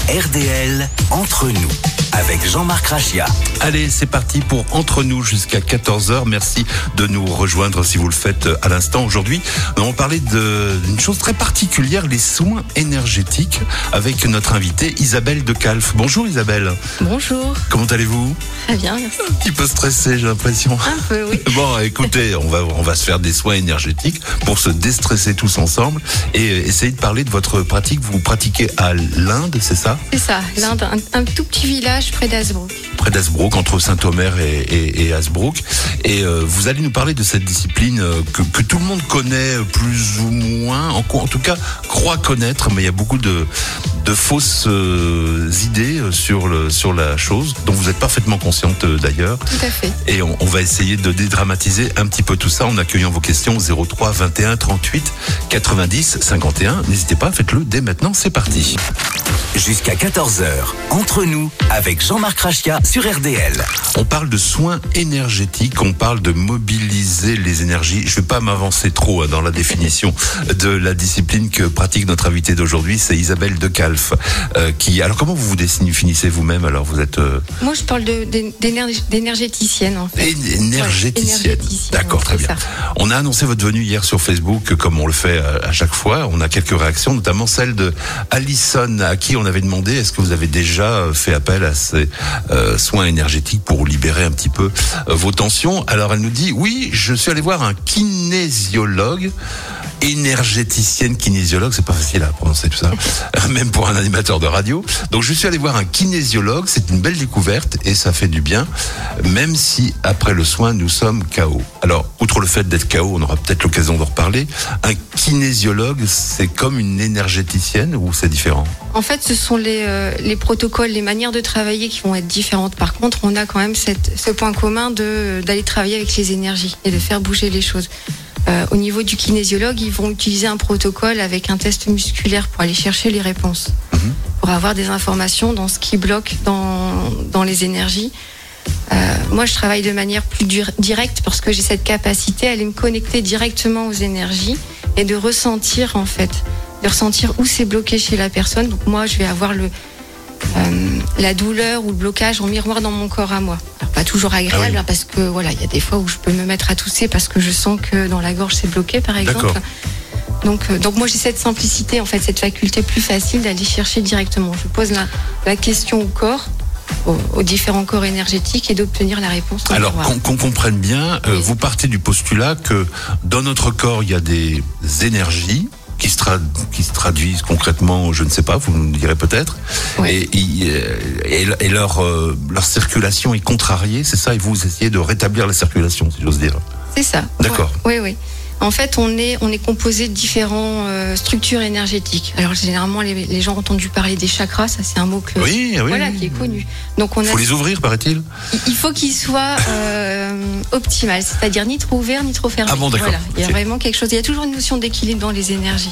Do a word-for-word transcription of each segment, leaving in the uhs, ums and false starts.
R D L Entre nous avec Jean-Marc Rachia. Allez, c'est parti pour Entre nous jusqu'à quatorze heures. Merci de nous rejoindre si vous le faites à l'instant. Aujourd'hui, nous allons parler de, d'une chose très particulière, les soins énergétiques, avec notre invitée Isabelle de Calf. Bonjour Isabelle. Bonjour. Comment allez-vous ? Très bien, merci. Un petit peu stressé, j'ai l'impression. Un peu, oui. Bon, écoutez, on va, on va se faire des soins énergétiques pour se déstresser tous ensemble et essayer de parler de votre pratique. Vous pratiquez à l'Inde, c'est ça ? C'est ça, l'Inde, un, un tout petit village près d'Hazebrouck. Près d'Hazebrouck, entre Saint-Omer et, et, et Hazebrouck. Et euh, vous allez nous parler de cette discipline euh, que, que tout le monde connaît plus ou moins, en, en tout cas croit connaître, mais il y a beaucoup de, de fausses euh, idées sur, le, sur la chose, dont vous êtes parfaitement consciente euh, d'ailleurs. Tout à fait. Et on, on va essayer de dédramatiser un petit peu tout ça en accueillant vos questions zéro trois vingt et un trente-huit quatre-vingt-dix cinquante et un. N'hésitez pas, faites-le dès maintenant, c'est parti. Jusqu'à quatorze heures, Entre nous avec Jean-Marc Rachia sur R D L. On parle de soins énergétiques, on parle de mobiliser les énergies. Je ne vais pas m'avancer trop hein, dans la définition de la discipline que pratique notre invitée d'aujourd'hui, c'est Isabelle de Calf. Euh, qui, alors comment vous vous définissez vous-même ? Alors vous êtes euh... Moi je parle de, de, d'énerg- d'énergéticienne en fait. Énergéticienne. Ouais, énergéticienne. D'accord, très bien. Ça. On a annoncé votre venue hier sur Facebook, comme on le fait à chaque fois. On a quelques réactions, notamment celle de Alison, à qui on avait demandé est-ce que vous avez déjà fait appel à ces euh, soins énergétiques pour libérer un petit peu euh, vos tensions. Alors elle nous dit oui, je suis allé voir un kinésiologue. Énergéticienne, kinésiologue, c'est pas facile à prononcer tout ça, même pour un animateur de radio. Donc je suis allé voir un kinésiologue, c'est une belle découverte et ça fait du bien, même si après le soin nous sommes K O. Alors, outre le fait d'être K O, on aura peut-être l'occasion d'en reparler, un kinésiologue, c'est comme une énergéticienne ou c'est différent ? En fait, ce sont les, euh, les protocoles, les manières de travailler qui vont être différentes. Par contre, on a quand même cette, ce point commun de, d'aller travailler avec les énergies et de faire bouger les choses. Euh, au niveau du kinésiologue, ils vont utiliser un protocole avec un test musculaire pour aller chercher les réponses, mmh. pour avoir des informations dans ce qui bloque dans, dans les énergies. Euh, moi, je travaille de manière plus dur, directe parce que j'ai cette capacité à aller me connecter directement aux énergies et de ressentir, en fait, de ressentir où c'est bloqué chez la personne. Donc moi, je vais avoir le, euh, la douleur ou le blocage en miroir dans mon corps à moi. Alors, pas toujours agréable, ah oui. hein, parce que voilà, il y a des fois où je peux me mettre à tousser parce que je sens que dans la gorge c'est bloqué, par exemple. D'accord. Donc, euh, donc moi j'ai cette simplicité, en fait, cette faculté plus facile d'aller chercher directement. Je pose la, la question au corps, aux, aux différents corps énergétiques et d'obtenir la réponse. Alors qu'on, qu'on comprenne bien, euh, oui. vous partez du postulat que dans notre corps il y a des énergies qui se, trad- qui se traduisent concrètement, je ne sais pas, vous nous direz peut-être, oui. et, et, et leur, euh, leur circulation est contrariée, c'est ça, et vous essayez de rétablir la circulation, si j'ose dire. C'est ça. D'accord. Oui, oui. En fait, on est, on est composé de différentes euh, structures énergétiques. Alors, généralement, les, les gens ont entendu parler des chakras, ça c'est un mot que, oui, oui, voilà, oui. qui est connu. Donc, on il faut a, les ouvrir, paraît-il. Il faut qu'ils soient euh, optimales, c'est-à-dire ni trop ouverts, ni trop fermés. Ah bon, d'accord. Voilà. Il y a okay. vraiment quelque chose, il y a toujours une notion d'équilibre dans les énergies.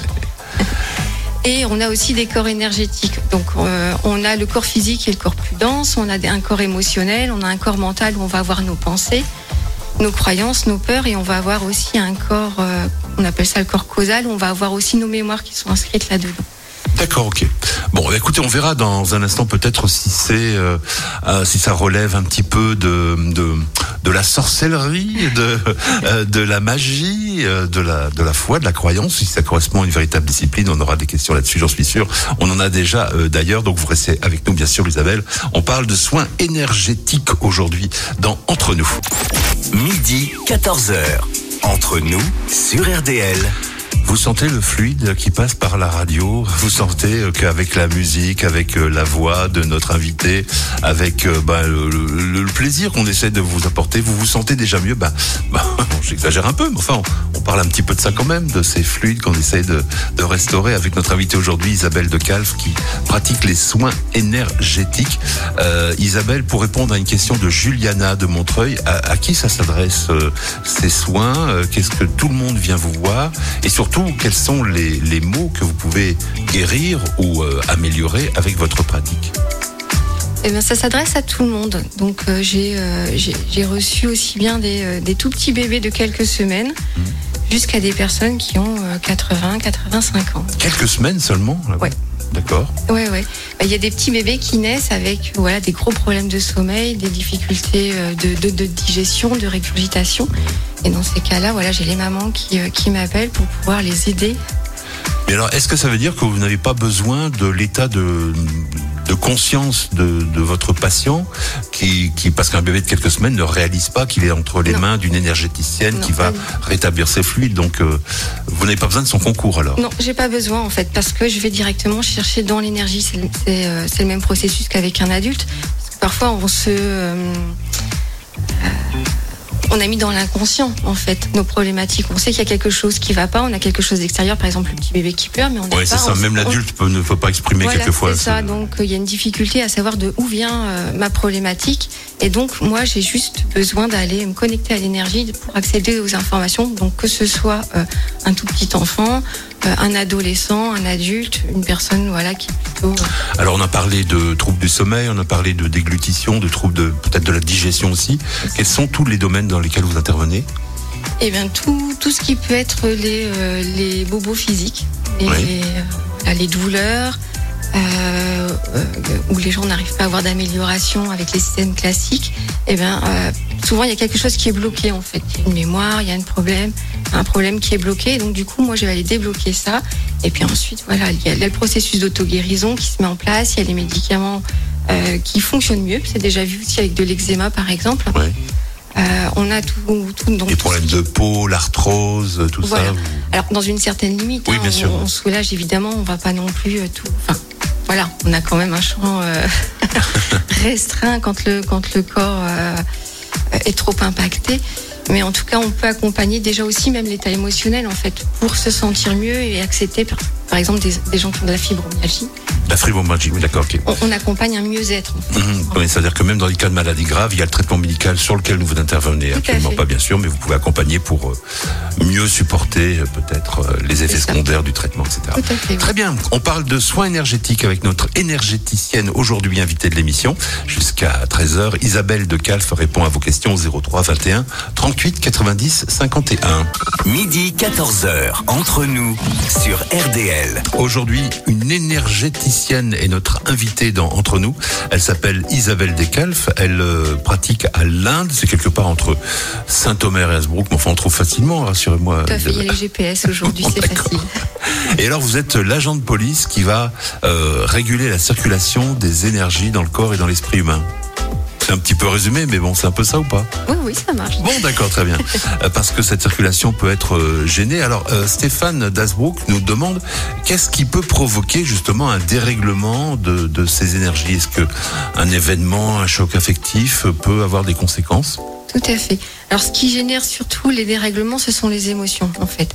Et on a aussi des corps énergétiques. Donc, euh, on a le corps physique et le corps plus dense, on a un corps émotionnel, on a un corps mental où on va avoir nos pensées, nos croyances, nos peurs, et on va avoir aussi un corps, euh, on appelle ça le corps causal, où on va avoir aussi nos mémoires qui sont inscrites là-dedans. D'accord, ok. Bon, écoutez, on verra dans un instant peut-être si c'est, euh, euh, si ça relève un petit peu de de, de la sorcellerie, de euh, de la magie, euh, de la de la foi, de la croyance. Si ça correspond à une véritable discipline, on aura des questions là-dessus, j'en suis sûr. On en a déjà euh, d'ailleurs, donc vous restez avec nous, bien sûr, Isabelle. On parle de soins énergétiques aujourd'hui dans Entre nous. Midi, quatorze heures. Entre nous, sur R D L. Vous sentez le fluide qui passe par la radio ? Vous sentez qu'avec la musique, avec la voix de notre invité, avec bah, le, le, le plaisir qu'on essaie de vous apporter, vous vous sentez déjà mieux ? Bah, bah, j'exagère un peu, mais enfin, on, on parle un petit peu de ça quand même, de ces fluides qu'on essaie de, de restaurer avec notre invité aujourd'hui, Isabelle de Calf, qui pratique les soins énergétiques. Euh, Isabelle, pour répondre à une question de Juliana de Montreuil, à, à qui ça s'adresse euh, ces soins ? euh, Qu'est-ce que tout le monde vient vous voir ? Et surtout, quels sont les, les mots que vous pouvez guérir ou euh, améliorer avec votre pratique ? Eh bien, ça s'adresse à tout le monde. Donc, euh, j'ai, euh, j'ai, j'ai reçu aussi bien des, euh, des tout petits bébés de quelques semaines mmh. jusqu'à des personnes qui ont euh, quatre-vingts, quatre-vingt-cinq ans. Quelques semaines seulement ? Ouais. D'accord. Ouais, ouais. Il y a des petits bébés qui naissent avec voilà, des gros problèmes de sommeil, des difficultés de, de, de digestion, de régurgitation. Et dans ces cas-là, voilà, j'ai les mamans qui, qui m'appellent pour pouvoir les aider. Mais alors, est-ce que ça veut dire que vous n'avez pas besoin de l'état de, de conscience de, de votre patient qui, qui, parce qu'un bébé de quelques semaines ne réalise pas qu'il est entre les non. mains d'une énergéticienne non, qui va rétablir ses fluides. Donc, euh, vous n'avez pas besoin de son concours alors? Non, j'ai pas besoin en fait, parce que je vais directement chercher dans l'énergie. C'est, c'est, euh, c'est le même processus qu'avec un adulte. Parce que parfois, on se... Euh, euh, on a mis dans l'inconscient, en fait, nos problématiques. On sait qu'il y a quelque chose qui va pas, on a quelque chose d'extérieur, par exemple le petit bébé qui pleure, mais on n'a ouais, pas... c'est ça, on, même on, l'adulte peut, ne peut pas exprimer voilà, quelquefois. c'est ça, donc il euh, y a une difficulté à savoir de où vient euh, ma problématique. Et donc, moi, j'ai juste besoin d'aller me connecter à l'énergie pour accéder aux informations. Donc, que ce soit euh, un tout petit enfant, euh, un adolescent, un adulte, une personne voilà, qui est plutôt... Euh... Alors, on a parlé de troubles du sommeil, on a parlé de déglutition, de troubles de, peut-être de la digestion aussi. Quels sont tous les domaines dans lesquels vous intervenez? Eh bien, tout, tout ce qui peut être les, euh, les bobos physiques, les, oui. les, euh, les douleurs, euh, euh, où les gens n'arrivent pas à avoir d'amélioration avec les systèmes classiques, eh bien, euh, souvent il y a quelque chose qui est bloqué en fait. Il y a une mémoire, il y a un problème, un problème qui est bloqué. Donc du coup, moi, je vais aller débloquer ça. Et puis ensuite, voilà, il y a, il y a le processus d'auto-guérison qui se met en place. Il y a les médicaments euh, qui fonctionnent mieux. C'est déjà vu aussi avec de l'eczéma, par exemple. Oui. Euh, on a tout, tout donc les problèmes de peau, l'arthrose, tout voilà. ça. Alors dans une certaine limite, oui, hein, bien on, sûr. on soulage évidemment, on va pas non plus euh, tout. Enfin, voilà, on a quand même un champ euh, restreint quand le quand le corps euh, est trop impacté. Mais en tout cas, on peut accompagner déjà aussi même l'état émotionnel en fait pour se sentir mieux et accepter par, par exemple des, des gens qui ont de la fibromyalgie. La fibromyalgie, oui, d'accord. Okay. On, on accompagne un mieux-être. En fait. Mmh, oui, c'est-à-dire que même dans les cas de maladies graves, il y a le traitement médical sur lequel vous intervenez. Tout absolument pas, bien sûr, mais vous pouvez accompagner pour euh, mieux supporter euh, peut-être euh, les effets secondaires du traitement, et cetera. Tout à fait, oui. Très bien. On parle de soins énergétiques avec notre énergéticienne aujourd'hui invitée de l'émission jusqu'à treize heures. Isabelle de Calf répond à vos questions au zéro trois vingt et un trente-huit quatre-vingt-dix cinquante et un. Midi quatorze heures, entre nous sur R D L. Aujourd'hui, une énergéticienne est notre invitée dans Entre nous. Elle s'appelle Isabelle Descalfes. Elle euh, pratique à l'Inde. C'est quelque part entre Saint-Omer et Hasbrook. Mais enfin, on trouve facilement, rassurez-moi. Tout à fait, il y a les G P S aujourd'hui, c'est facile. Et alors, vous êtes l'agent de police qui va euh, réguler la circulation des énergies dans le corps et dans l'esprit humain. C'est un petit peu résumé, mais bon, c'est un peu ça ou pas? Oui, oui, ça marche. Bon, d'accord, très bien. Parce que cette circulation peut être euh, gênée. Alors, euh, Stéphane d'Hasbrook nous demande qu'est-ce qui peut provoquer justement un dérèglement de, de ces énergies? Est-ce que un événement, un choc affectif peut avoir des conséquences? Tout à fait. Alors, ce qui génère surtout les dérèglements, ce sont les émotions, en fait.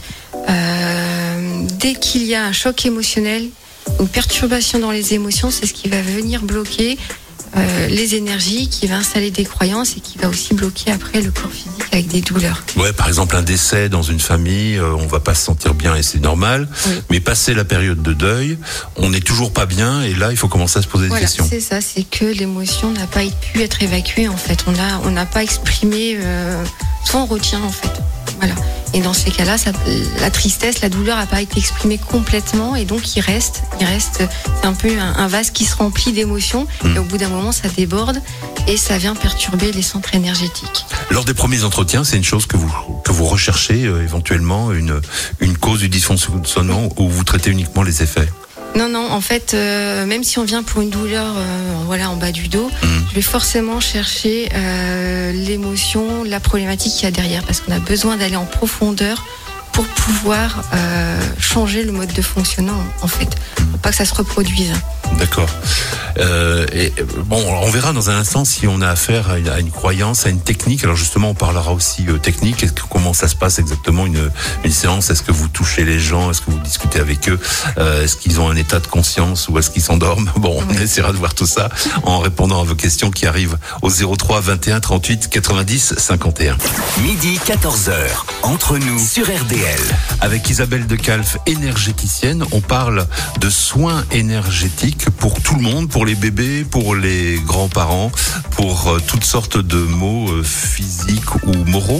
Euh, dès qu'il y a un choc émotionnel, une perturbation dans les émotions, c'est ce qui va venir bloquer Euh, les énergies, qui va installer des croyances et qui va aussi bloquer après le corps physique avec des douleurs. Ouais, par exemple un décès dans une famille, euh, on va pas se sentir bien et c'est normal. Oui. Mais passé la période de deuil, on n'est toujours pas bien et là il faut commencer à se poser voilà, des questions. C'est ça, c'est que l'émotion n'a pas pu être évacuée en fait. On a, on n'a pas exprimé, euh, soit on retient en fait. Voilà. Et dans ces cas-là, ça, la tristesse, la douleur n'a pas été exprimée complètement et donc il reste, il reste, c'est un peu un, un vase qui se remplit d'émotions mmh. et au bout d'un moment ça déborde et ça vient perturber les centres énergétiques. Lors des premiers entretiens, c'est une chose que vous que vous recherchez euh, éventuellement une une cause du dysfonctionnement ou vous traitez uniquement les effets? Non, non, en fait, euh, même si on vient pour une douleur euh, voilà, en bas du dos, mmh. je vais forcément chercher euh, l'émotion, la problématique qu'il y a derrière, parce qu'on a besoin d'aller en profondeur pour pouvoir euh, changer le mode de fonctionnement, en fait, pour pas que ça se reproduise. D'accord. Euh, et bon, on verra dans un instant si on a affaire à une, à une croyance, à une technique. Alors justement, on parlera aussi euh, technique. Est-ce que, comment ça se passe exactement une, une séance? Est-ce que vous touchez les gens? Est-ce que vous discutez avec eux? euh, Est-ce qu'ils ont un état de conscience ou est-ce qu'ils s'endorment? Bon, on oui. essaiera de voir tout ça en répondant à vos questions qui arrivent au zéro trois vingt et un trente-huit quatre-vingt-dix cinquante et un. Midi quatorze heures, entre nous sur R D L. Avec Isabelle Decalf, énergéticienne, on parle de soins énergétiques pour tout le monde, pour les bébés, pour les grands-parents, pour euh, toutes sortes de maux euh, physiques ou moraux.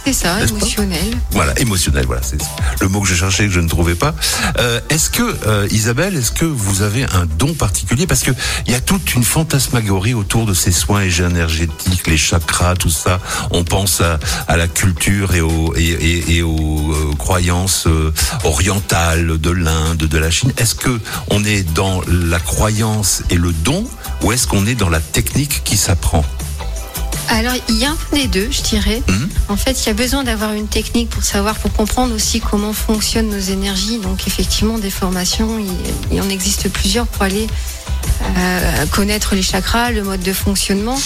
C'est ça, N'est-ce pas ? émotionnel. Voilà, émotionnel, voilà, c'est le mot que je cherchais, que je ne trouvais pas. Euh, est-ce que, euh, Isabelle, est-ce que vous avez un don particulier ? Parce que il y a toute une fantasmagorie autour de ces soins énergétiques, les chakras, tout ça. On pense à, à la culture et aux, et, et, et aux euh, croyances euh, orientales de l'Inde, de la Chine. Est-ce que on est dans la croyance et le don, ou est-ce qu'on est dans la technique qui s'apprend ? Alors, il y a un peu des deux, je dirais. Mmh. En fait, il y a besoin d'avoir une technique pour savoir, pour comprendre aussi comment fonctionnent nos énergies. Donc, effectivement, des formations, il, il en existe plusieurs pour aller euh, connaître les chakras, le mode de fonctionnement.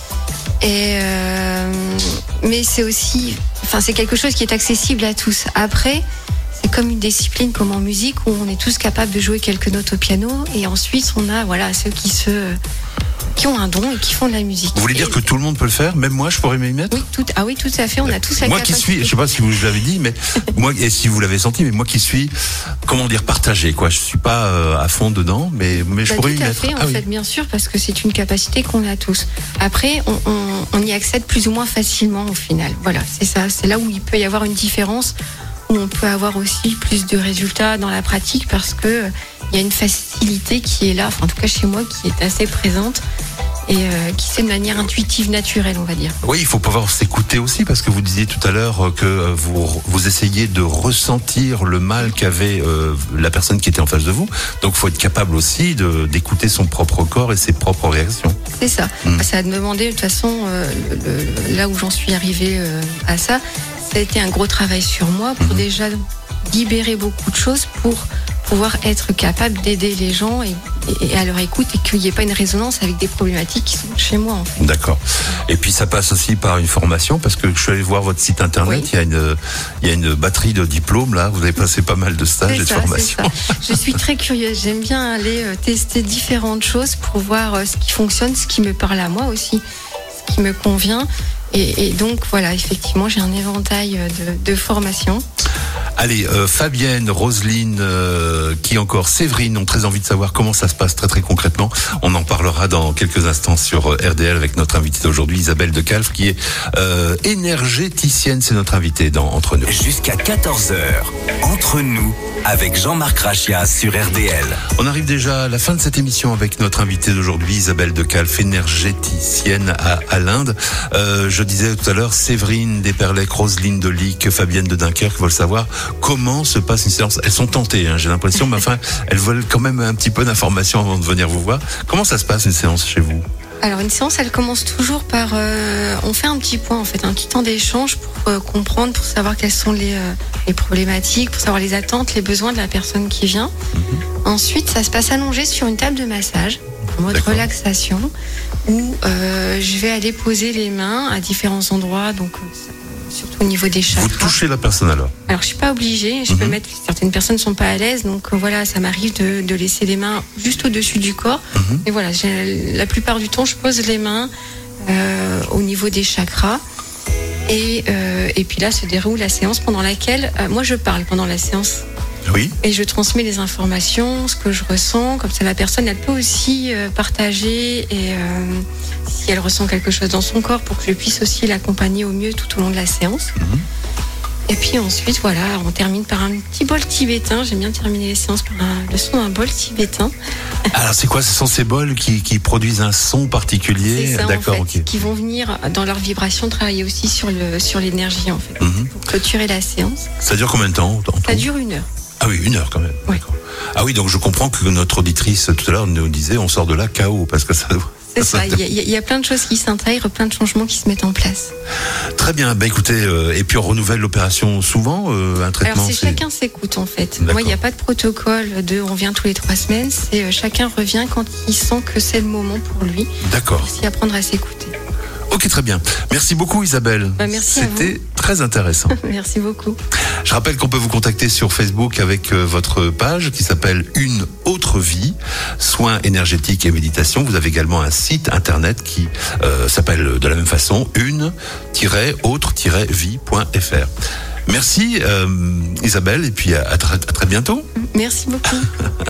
Et euh, mais c'est aussi, enfin, c'est quelque chose qui est accessible à tous. Après, c'est comme une discipline comme en musique où on est tous capables de jouer quelques notes au piano. Et ensuite, on a, voilà, ceux qui se qui ont un don et qui font de la musique. Vous voulez dire et, que tout le monde peut le faire ? Même moi, je pourrais m'y mettre ? Oui, tout, ah oui, tout à fait. On a tous la moi capacité. qui suis, je sais pas si vous l'avez dit, mais moi, et si vous l'avez senti, mais moi qui suis, comment dire, partagé, quoi. Je suis pas euh, à fond dedans, mais, mais je Bah, pourrais tout y à mettre. fait, en Ah fait, oui. bien sûr, parce que c'est une capacité qu'on a tous. Après, on, on, on y accède plus ou moins facilement au final. Voilà, c'est ça. C'est là où il peut y avoir une différence, où on peut avoir aussi plus de résultats dans la pratique, parce que il y a une facilité qui est là, enfin, en tout cas chez moi, qui est assez présente. Et euh, qui se fait de manière intuitive, naturelle, on va dire. Oui, il faut pouvoir s'écouter aussi, parce que vous disiez tout à l'heure que vous, vous essayez de ressentir le mal qu'avait euh, la personne qui était en face de vous. Donc, il faut être capable aussi de, d'écouter son propre corps et ses propres réactions. C'est ça. Mmh. Ça a demandé, de toute façon, euh, le, le, là où j'en suis arrivée euh, à ça, ça a été un gros travail sur moi pour mmh. déjà libérer beaucoup de choses pour pouvoir être capable d'aider les gens et, et à leur écoute, et qu'il n'y ait pas une résonance avec des problématiques qui sont chez moi, en fait. D'accord. Et puis ça passe aussi par une formation, parce que je suis allé voir votre site internet, oui. il y a une, il y a une batterie de diplômes là, vous avez passé pas mal de stages c'est et de ça, formations. C'est ça. Je suis très curieuse, j'aime bien aller tester différentes choses pour voir ce qui fonctionne, ce qui me parle à moi aussi, ce qui me convient. Et, et donc voilà, effectivement, j'ai un éventail de, de formations. Allez, euh, Fabienne, Roselyne, euh, qui encore, Séverine ont très envie de savoir comment ça se passe très très concrètement. On en parlera dans quelques instants sur R D L avec notre invitée d'aujourd'hui, Isabelle de Calf, qui est euh, énergéticienne. C'est notre invitée dans Entre nous. Jusqu'à quatorze heures, Entre nous, avec Jean-Marc Rachia sur R D L. On arrive déjà à la fin de cette émission avec notre invitée d'aujourd'hui, Isabelle de Calf, énergéticienne à, à l'Inde. Euh, je disais tout à l'heure, Séverine d'Eperlec, Roselyne de Lic, Fabienne de Dunkerque veulent savoir comment se passe une séance. Elles sont tentées, hein, j'ai l'impression, mais enfin, elles veulent quand même un petit peu d'informations avant de venir vous voir. Comment ça se passe une séance chez vous ? Alors une séance, elle commence toujours par, euh, on fait un petit point en fait, un petit temps d'échange pour euh, comprendre, pour savoir quelles sont les, euh, les problématiques, pour savoir les attentes, les besoins de la personne qui vient. Mm-hmm. Ensuite, ça se passe allongé sur une table de massage, en mode D'accord. relaxation, où euh, je vais aller poser les mains à différents endroits, donc surtout au niveau des chakras. Vous touchez la personne alors ? Alors je suis pas obligée, je mm-hmm. peux mettre, certaines personnes sont pas à l'aise, donc euh, voilà, ça m'arrive de, de laisser les mains juste au-dessus du corps. Mm-hmm. Et voilà, j'ai, la plupart du temps, je pose les mains euh, au niveau des chakras. Et, euh, et puis là se déroule la séance pendant laquelle, euh, moi je parle pendant la séance. Oui. Et je transmets les informations, ce que je ressens, comme ça la personne elle peut aussi euh, partager et euh, si elle ressent quelque chose dans son corps pour que je puisse aussi l'accompagner au mieux tout au long de la séance. Mmh. Et puis ensuite voilà, on termine par un petit bol tibétain. J'aime bien terminer les séances par un, le son d'un bol tibétain. Alors c'est quoi ? Ce sont ces bols qui, qui produisent un son particulier ? C'est ça, D'accord, en fait, ok. Qui vont venir dans leur vibration travailler aussi sur, le, sur l'énergie en fait, mmh. pour clôturer la séance. Ça dure combien de temps ? Ça dure une heure. Ah oui, une heure quand même. Oui. Ah oui, donc je comprends que notre auditrice tout à l'heure nous disait on sort de là K O parce que ça. C'est ça. Il y, y a plein de choses qui s'intègrent, plein de changements qui se mettent en place. Très bien. Bah écoutez, euh, et puis on renouvelle l'opération souvent, euh, un traitement. Alors c'est, c'est... chacun s'écoute en fait. D'accord. Moi, il n'y a pas de protocole de on vient tous les trois semaines. C'est euh, chacun revient quand il sent que c'est le moment pour lui. D'accord. Aussi apprendre à s'écouter. Ok, très bien. Merci beaucoup Isabelle. Bah, merci C'était à vous. très intéressant. Merci beaucoup. Je rappelle qu'on peut vous contacter sur Facebook avec euh, votre page qui s'appelle Une autre vie, soins énergétiques et méditation. Vous avez également un site internet qui euh, s'appelle de la même façon une autre vie point f r. Merci euh, Isabelle et puis à, à, très, à très bientôt. Merci beaucoup.